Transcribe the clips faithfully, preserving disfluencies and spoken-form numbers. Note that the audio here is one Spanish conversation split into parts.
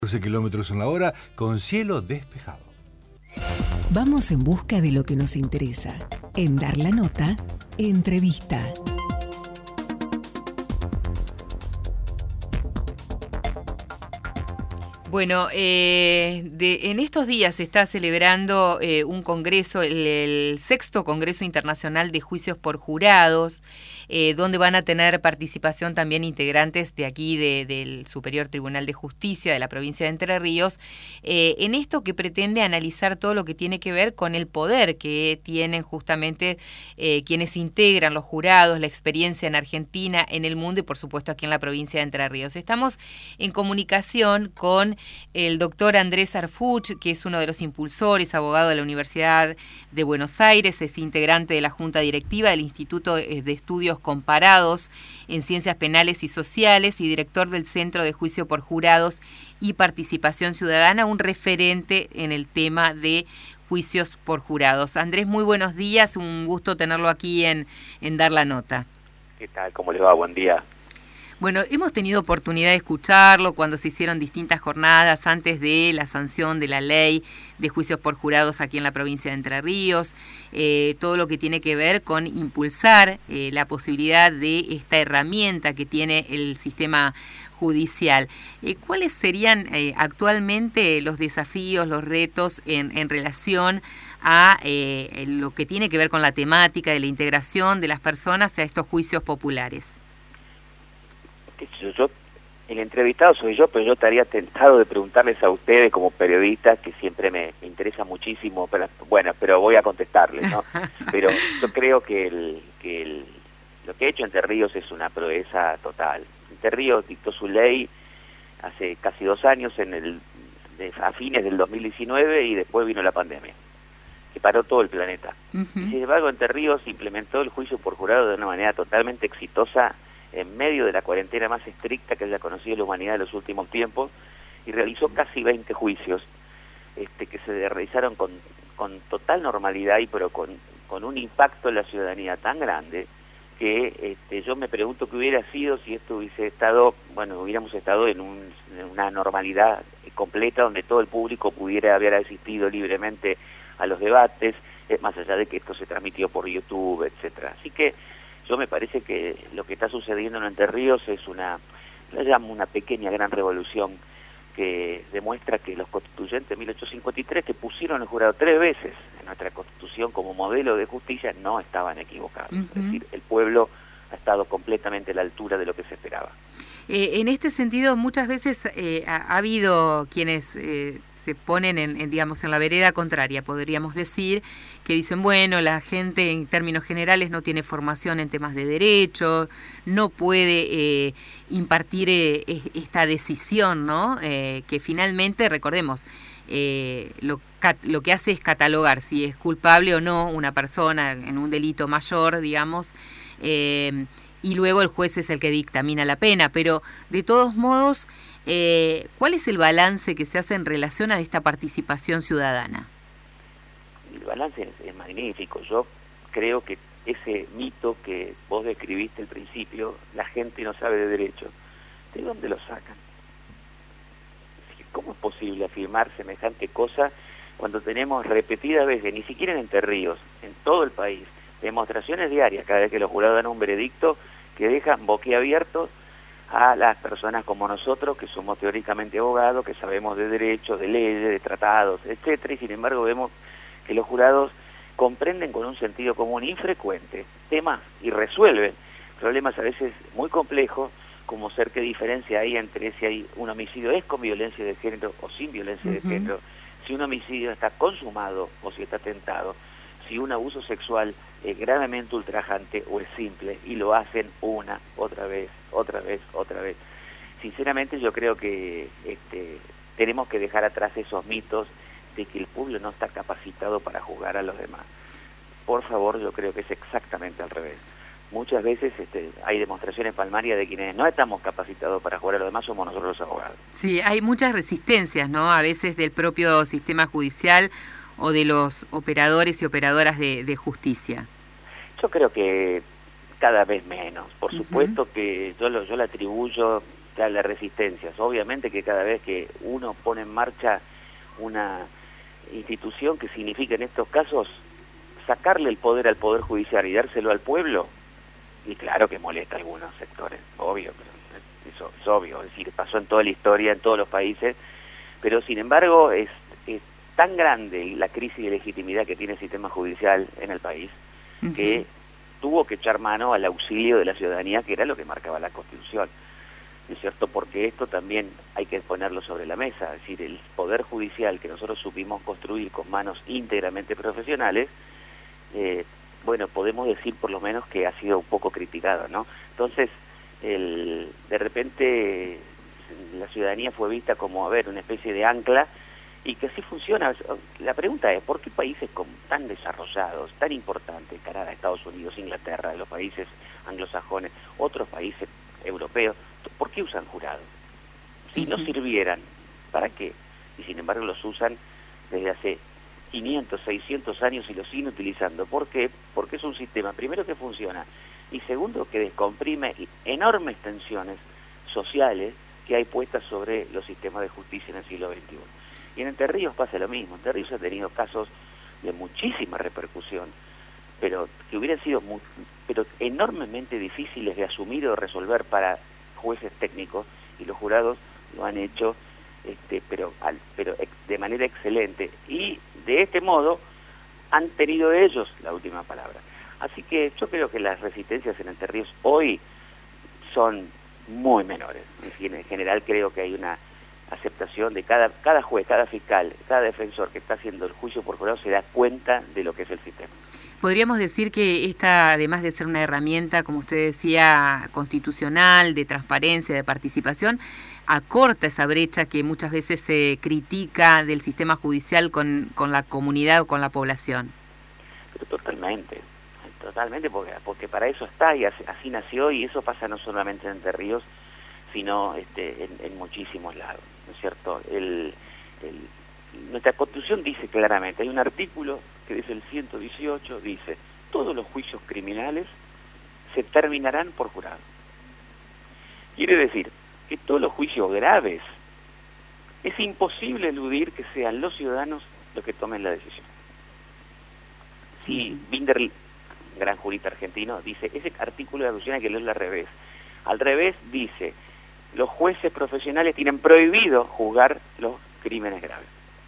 doce kilómetros en la hora con cielo despejado. Vamos en busca de lo que nos interesa. En Dar la Nota, entrevista. Bueno, eh, de, en estos días se está celebrando eh, un congreso, el, el sexto Congreso Internacional de Juicios por Jurados, eh, donde van a tener participación también integrantes de aquí, de, del Superior Tribunal de Justicia de la provincia de Entre Ríos, eh, en esto que pretende analizar todo lo que tiene que ver con el poder que tienen justamente eh, quienes integran los jurados, la experiencia en Argentina, en el mundo y por supuesto aquí en la provincia de Entre Ríos. Estamos en comunicación con el doctor Andrés Arfuch, que es uno de los impulsores, abogado de la Universidad de Buenos Aires, es integrante de la Junta Directiva del Instituto de Estudios Comparados en Ciencias Penales y Sociales y director del Centro de Juicio por Jurados y Participación Ciudadana, un referente en el tema de juicios por jurados. Andrés, muy buenos días, un gusto tenerlo aquí en, en Dar la Nota. ¿Qué tal? ¿Cómo le va? Buen día. Bueno, hemos tenido oportunidad de escucharlo cuando se hicieron distintas jornadas antes de la sanción de la ley de juicios por jurados aquí en la provincia de Entre Ríos, eh, todo lo que tiene que ver con impulsar eh, la posibilidad de esta herramienta que tiene el sistema judicial. Eh, ¿Cuáles serían eh, actualmente los desafíos, los retos en, en relación a eh, lo que tiene que ver con la temática de la integración de las personas a estos juicios populares? Yo, yo, el entrevistado soy yo, pero yo estaría tentado de preguntarles a ustedes como periodistas, que siempre me, me interesa muchísimo, pero, bueno, pero voy a contestarles, ¿no? Pero yo creo que, el, que el, lo que ha hecho Entre Ríos es una proeza total. Entre Ríos dictó su ley hace casi dos años, en el, de, a fines del dos mil diecinueve, y después vino la pandemia, que paró todo el planeta. Uh-huh. Y sin embargo, Entre Ríos implementó el juicio por jurado de una manera totalmente exitosa, en medio de la cuarentena más estricta que haya conocido la humanidad en los últimos tiempos, y realizó casi veinte juicios este, que se realizaron con, con total normalidad y pero con, con un impacto en la ciudadanía tan grande que este, yo me pregunto qué hubiera sido si esto hubiese estado, bueno, hubiéramos estado en, un, en una normalidad completa donde todo el público pudiera haber asistido libremente a los debates, eh, más allá de que esto se transmitió por YouTube, etcétera. Así que yo me parece que lo que está sucediendo en Entre Ríos es una, la llamo una pequeña gran revolución que demuestra que los constituyentes de mil ochocientos cincuenta y tres, que pusieron el jurado tres veces en nuestra Constitución como modelo de justicia, no estaban equivocados. Uh-huh. Es decir, el pueblo ha estado completamente a la altura de lo que se esperaba. Eh, en este sentido, muchas veces eh, ha, ha habido quienes eh, se ponen en, en, digamos, en la vereda contraria, podríamos decir, que dicen, bueno, la gente en términos generales no tiene formación en temas de derecho, no puede eh, impartir eh, esta decisión, ¿no? Eh, que finalmente, recordemos, eh, lo, lo que hace es catalogar si es culpable o no una persona en un delito mayor, digamos, eh, y luego el juez es el que dictamina la pena, pero de todos modos, eh, ¿cuál es el balance que se hace en relación a esta participación ciudadana? El balance es, es magnífico. Yo creo que ese mito que vos describiste al principio, la gente no sabe de derecho, ¿de dónde lo sacan? ¿Cómo es posible afirmar semejante cosa cuando tenemos repetidas veces, ni siquiera en Entre Ríos, en todo el país, demostraciones diarias cada vez que los jurados dan un veredicto que dejan boquiabiertos a las personas como nosotros, que somos teóricamente abogados, que sabemos de derecho, de leyes, de tratados, etcétera, y sin embargo vemos que los jurados comprenden con un sentido común infrecuente temas y resuelven problemas a veces muy complejos, como ser qué diferencia hay entre si hay un homicidio es con violencia de género o sin violencia uh-huh. de género, si un homicidio está consumado o si está tentado, si un abuso sexual es gravemente ultrajante o es simple, y lo hacen una, otra vez, otra vez, otra vez. Sinceramente yo creo que este, tenemos que dejar atrás esos mitos de que el pueblo no está capacitado para juzgar a los demás. Por favor, yo creo que es exactamente al revés. Muchas veces este, hay demostraciones palmarias de quienes no estamos capacitados para jugar a los demás, somos nosotros los abogados. Sí, hay muchas resistencias, ¿no? A veces del propio sistema judicial o de los operadores y operadoras de, de justicia. Yo creo que cada vez menos. Por uh-huh. supuesto que yo lo, yo le atribuyo la, las resistencias. Obviamente que cada vez que uno pone en marcha una institución que significa en estos casos sacarle el poder al Poder Judicial y dárselo al pueblo, y claro que molesta a algunos sectores, obvio, pero eso es obvio, es decir, pasó en toda la historia, en todos los países, pero sin embargo es, es tan grande la crisis de legitimidad que tiene el sistema judicial en el país, uh-huh. que tuvo que echar mano al auxilio de la ciudadanía, que era lo que marcaba la Constitución, ¿no es cierto? Porque esto también hay que ponerlo sobre la mesa, es decir, el Poder Judicial que nosotros supimos construir con manos íntegramente profesionales, eh, bueno, podemos decir por lo menos que ha sido un poco criticado, ¿no? Entonces, el, de repente la ciudadanía fue vista como, a ver, una especie de ancla, y que así funciona. La pregunta es, ¿por qué países con, tan desarrollados, tan importantes, Canadá, Estados Unidos, Inglaterra, los países anglosajones, otros países europeos, ¿por qué usan jurados? Si no sirvieran, ¿para qué? Y sin embargo los usan desde hace quinientos, seiscientos años y los siguen utilizando. ¿Por qué? Porque es un sistema, primero, que funciona, y segundo, que descomprime enormes tensiones sociales que hay puestas sobre los sistemas de justicia en el siglo veintiuno. Y en Entre Ríos pasa lo mismo. Entre Ríos ha tenido casos de muchísima repercusión, pero que hubieran sido muy, pero enormemente difíciles de asumir o resolver para jueces técnicos, y los jurados lo han hecho, este, pero, al, pero de manera excelente, y de este modo han tenido ellos la última palabra. Así que yo creo que las resistencias en Entre Ríos hoy son muy menores. En general creo que hay una aceptación de cada cada juez, cada fiscal, cada defensor que está haciendo el juicio por jurado se da cuenta de lo que es el sistema. Podríamos decir que esta, además de ser una herramienta, como usted decía, constitucional, de transparencia, de participación, acorta esa brecha que muchas veces se critica del sistema judicial con, con la comunidad o con la población. Pero totalmente, totalmente, porque, porque para eso está y así, así nació, y eso pasa no solamente en Entre Ríos, sino este, en, en muchísimos lados, ¿no es cierto? El, el, nuestra Constitución dice claramente, hay un artículo que dice el ciento dieciocho, dice, todos los juicios criminales se terminarán por jurado. Quiere decir que todos los juicios graves es imposible eludir que sean los ciudadanos los que tomen la decisión. Si Binder, gran jurista argentino, dice, ese artículo de la Constitución hay que leerlo al revés. Al revés dice, los jueces profesionales tienen prohibido juzgar los crímenes graves.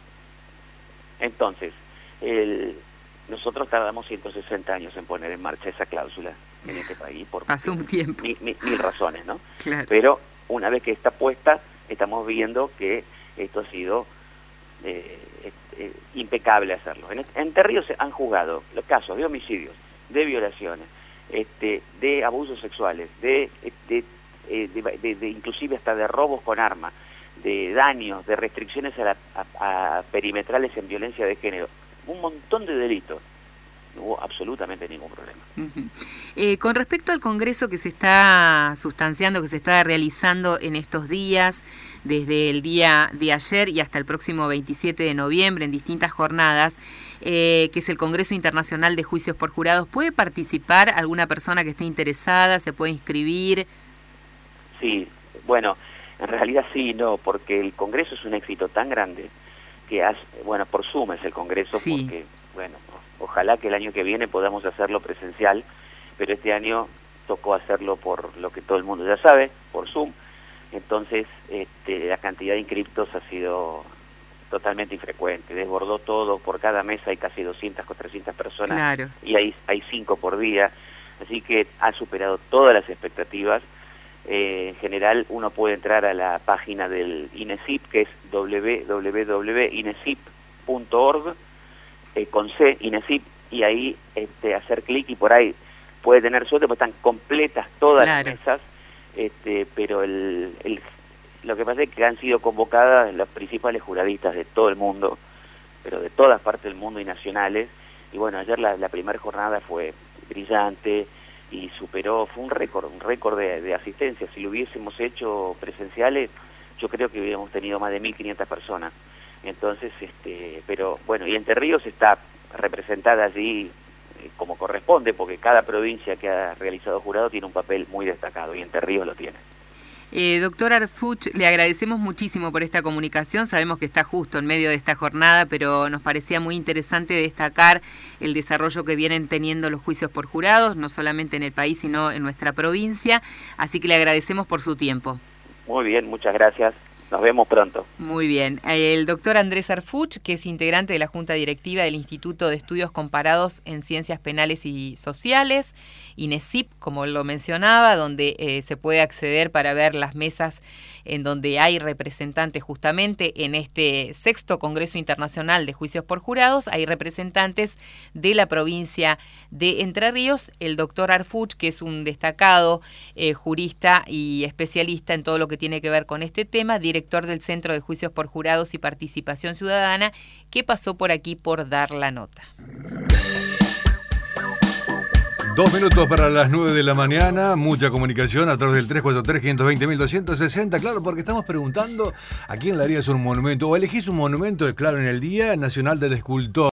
Entonces, el, nosotros tardamos ciento sesenta años en poner en marcha esa cláusula en este país. Por Pasó un tiempo. Mil, mil, mil razones, ¿no? Claro. Pero una vez que está puesta, estamos viendo que esto ha sido eh, eh, impecable hacerlo. En Entre Ríos se han juzgado los casos de homicidios, de violaciones, este, de abusos sexuales, de... de De, de, de inclusive hasta de robos con armas, de daños, de restricciones a, la, a, a perimetrales en violencia de género, un montón de delitos. No hubo absolutamente ningún problema. Uh-huh. Eh, con respecto al congreso que se está sustanciando, que se está realizando en estos días, desde el día de ayer y hasta el próximo veintisiete de noviembre, en distintas jornadas, eh, que es el Congreso Internacional de Juicios por Jurados, ¿puede participar alguna persona que esté interesada? ¿Se puede inscribir? Sí, bueno, en realidad sí, no, porque el Congreso es un éxito tan grande que, hace, bueno, por Zoom es el Congreso, sí. Porque, bueno, ojalá que el año que viene podamos hacerlo presencial, pero este año tocó hacerlo por lo que todo el mundo ya sabe, por Zoom, entonces este, la cantidad de inscriptos ha sido totalmente infrecuente, desbordó todo, por cada mesa hay casi doscientas o trescientas personas, claro. Y hay, hay cinco por día, así que ha superado todas las expectativas. Eh, en general uno puede entrar a la página del INESIP, que es doble u doble u doble u punto inesip punto org, eh, con C, INESIP, y ahí este, hacer clic, y por ahí puede tener suerte, porque están completas todas claro. las mesas, este, pero el, el, lo que pasa es que han sido convocadas las principales juradistas de todo el mundo, pero de todas partes del mundo y nacionales, y bueno, ayer la, la primera jornada fue brillante, y superó, fue un récord, un récord de, de asistencia. Si lo hubiésemos hecho presenciales, yo creo que hubiéramos tenido más de mil quinientas personas. Entonces, este, pero bueno, y Entre Ríos está representada allí eh, como corresponde, porque cada provincia que ha realizado jurado tiene un papel muy destacado, y Entre Ríos lo tiene. Eh, doctor Arfuch, le agradecemos muchísimo por esta comunicación. Sabemos que está justo en medio de esta jornada, pero nos parecía muy interesante destacar el desarrollo que vienen teniendo los juicios por jurados, no solamente en el país, sino en nuestra provincia. Así que le agradecemos por su tiempo. Muy bien, muchas gracias. Nos vemos pronto. Muy bien. El doctor Andrés Arfuch, que es integrante de la Junta Directiva del Instituto de Estudios Comparados en Ciencias Penales y Sociales, INESIP, como lo mencionaba, donde eh, se puede acceder para ver las mesas en donde hay representantes justamente en este sexto Congreso Internacional de Juicios por Jurados. Hay representantes de la provincia de Entre Ríos. El doctor Arfuch, que es un destacado eh, jurista y especialista en todo lo que tiene que ver con este tema, director director del Centro de Juicios por Jurados y Participación Ciudadana, que pasó por aquí por dar la nota. Dos minutos para las nueve de la mañana, mucha comunicación a través del tres cuatro tres, uno dos cero, uno dos seis cero, claro, porque estamos preguntando a quién le harías un monumento, o elegís un monumento, claro, en el Día Nacional del Escultor.